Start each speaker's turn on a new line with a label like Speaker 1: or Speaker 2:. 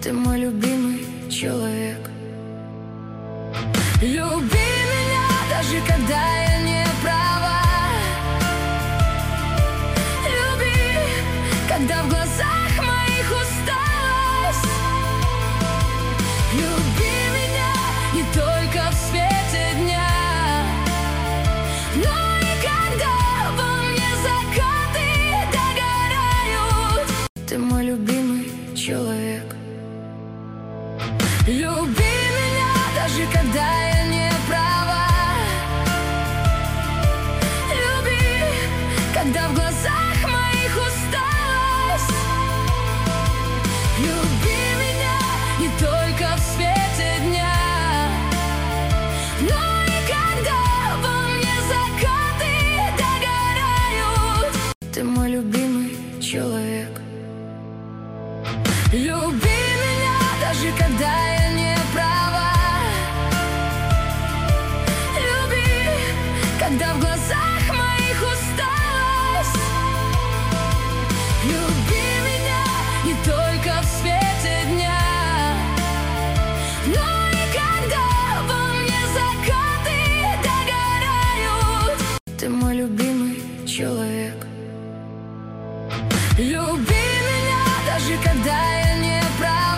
Speaker 1: Ты мой любимый человек. Люби меня, даже когда я не права. Люби, когда в глазах моих усталость. Люби меня не только в свете дня, но и когда во мне закаты догорают. Ты мой любимый человек. Люби меня, даже когда я не права. Люби, когда в глазах моих усталость. Люби меня не только в свете дня, но и когда во мне закаты догорают. Ты мой любимый человек. Люби меня, даже когда я не права. Люби, когда в глазах